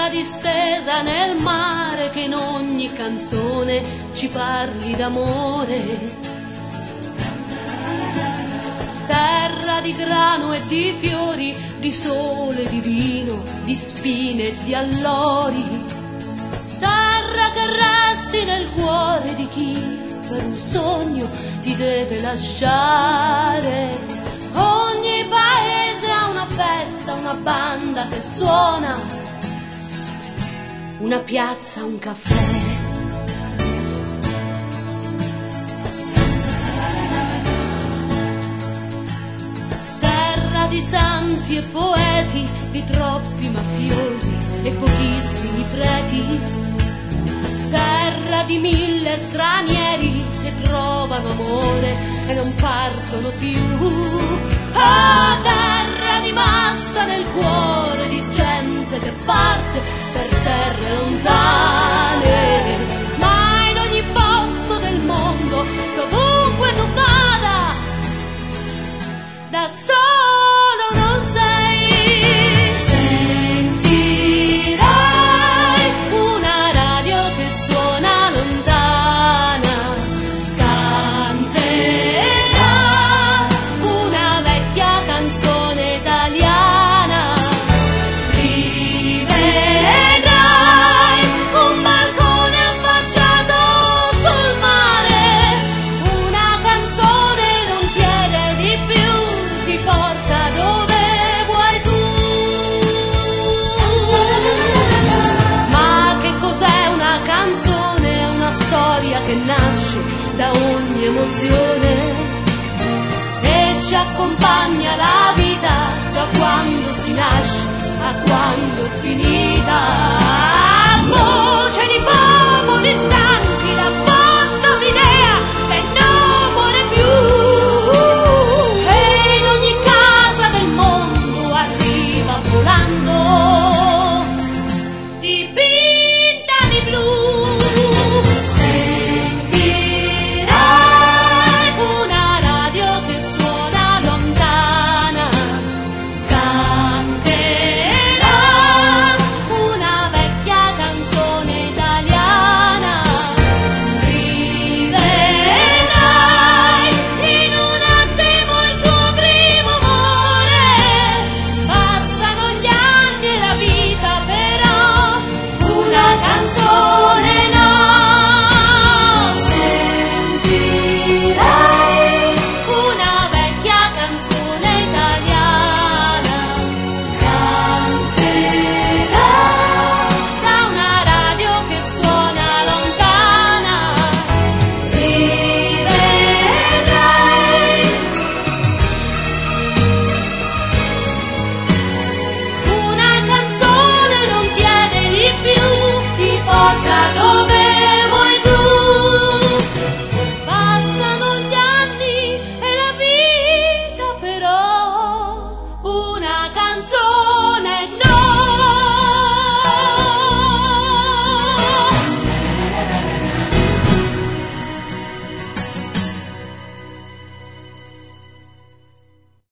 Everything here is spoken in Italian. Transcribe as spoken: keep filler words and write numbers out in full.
terra distesa nel mare che in ogni canzone ci parli d'amore. Terra di grano e di fiori, di sole, di vino, di spine e di allori. Terra che resti nel cuore di chi per un sogno ti deve lasciare. Ogni paese ha una festa, una banda che suona, una piazza, un caffè. Terra di santi e poeti, di troppi mafiosi e pochissimi preti. Terra di mille stranieri che trovano amore e non partono più. Oh, terra rimasta nel cuore di gente che parte per terre lontane. Ma in ogni posto del mondo, dovunque tu vada, da solo non sei. Sentirai una radio che suona lontana, canterà una vecchia canzone italiana, rivedrai un balcone affacciato sul mare, una canzone non chiede di più, ti porta dove vuoi tu. Ma che cos'è una canzone? È una storia che nasce da ogni emozione e ci accompagna la vita da quando si nasce a quando finisce.